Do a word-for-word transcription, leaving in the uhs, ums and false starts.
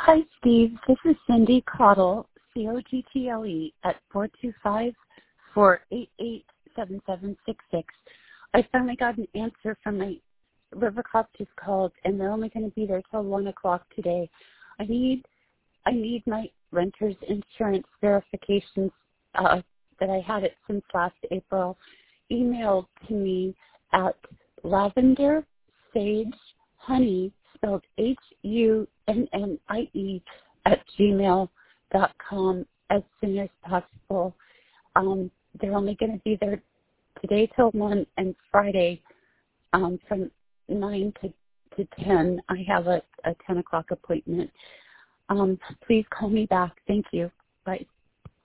Hi, Steve. This is Cindy Cottle, C O G T L E, at four two five, four eight eight, seven seven six six. I finally got an answer from my River Cop just called, and they're only going to be there till one o'clock today. I need I need my renter's insurance verifications uh, that I had it since last April emailed to me at lavender sage honey, spelled H U N N I E, at gmail dot com as soon as possible. Um, they're only going to be there today till one and Friday um, from nine to, to ten. I have a, a ten o'clock appointment. Um, please call me back. Thank you. Bye.